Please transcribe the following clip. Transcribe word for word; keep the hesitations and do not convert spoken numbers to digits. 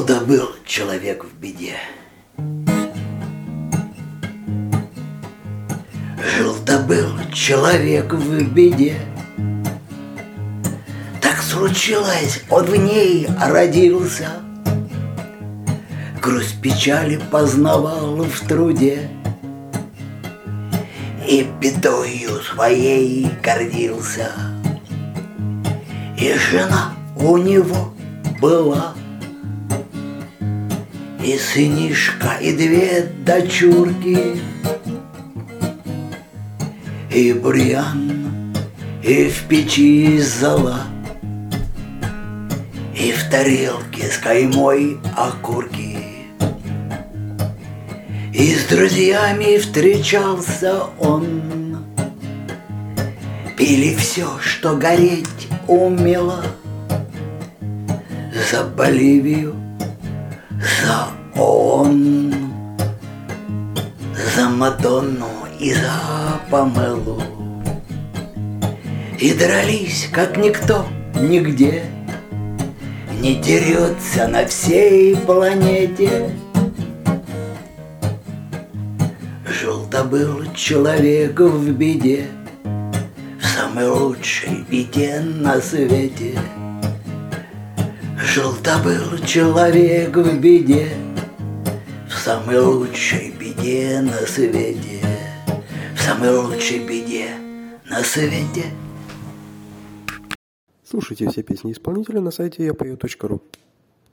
Жил-да был человек в беде. Жил-да был человек в беде. Так случилось, он в ней родился. Грусть печали познавал в труде и бедою своей гордился. И жена у него была, и сынишка, и две дочурки, и бурьян, и в печи зола, и в тарелке с каймой окурки. И с друзьями встречался он, пили все, что гореть умело, за Боливию, за ООН, за Мадонну и за Памелу. И дрались, как никто нигде не дерется на всей планете. Жил-да был человек в беде, в самой лучшей беде на свете. Жил-да был человек в беде, в самой лучшей беде на свете, в самой лучшей беде на свете. Слушайте все песни исполнителя на сайте я пою точка ру.